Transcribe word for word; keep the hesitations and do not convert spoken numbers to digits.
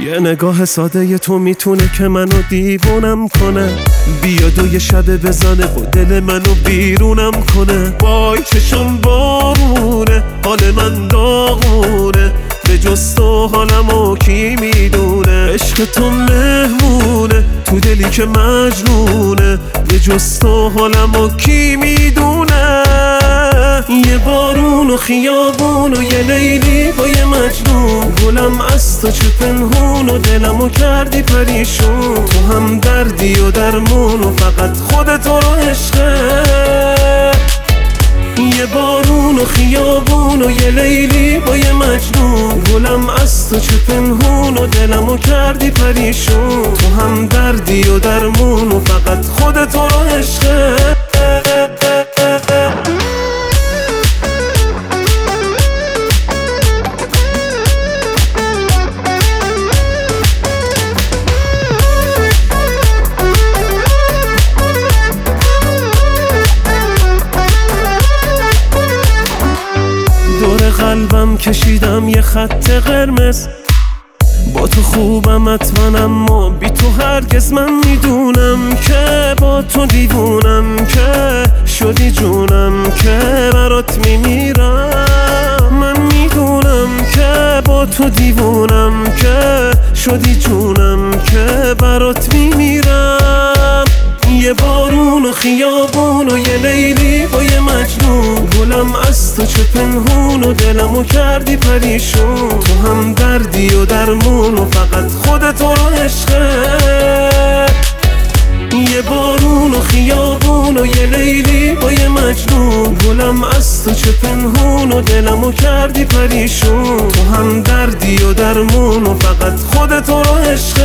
یه نگاه ساده تو میتونه که منو دیوونم کنه، بیاد و یه شب بزنه و دل منو بیرونم کنه. وای چشم بارونه، حال من داغونه، به جز تو حالمو کی میدونه. عشق تو مهمونه تو دلی که مجنونه، به جز تو حالمو کی میدونه. یه بارون و خیابون و یه لیلی با یه مجنون، گلم از تو چه پنهون و دلمو کردی پریشون. تو هم دردی و درمون و فقط خودت رو عشقه. یه بارون و خیابون و یه لیلی با یه مجنون، گلم از تو چه پنهون و دلمو کردی پریشون. تو هم دردی و درمون و فقط خودت رو عشقه. قلبم کشیدم یه خط قرمز، با تو خوبم حتما اما بی تو هرگز. من میدونم که با تو دیوونم، که شدی جونم، که برات میمیرم. من میدونم که با تو دیوونم، که شدی جونم، که برات میمیرم. یه بارون و خیابون و یه لیلی با یه مجنون، گلم از تو چه پنهون و دلمو کردی پریشون. تو هم دردی و درمون و فقط خودت رو عشقه. یه بارون و خیابون و یه لیلی با یه مجنون، گلم از تو چه پنهون و دلمو کردی پریشون. تو هم دردی و درمون و فقط خودت رو عشقه.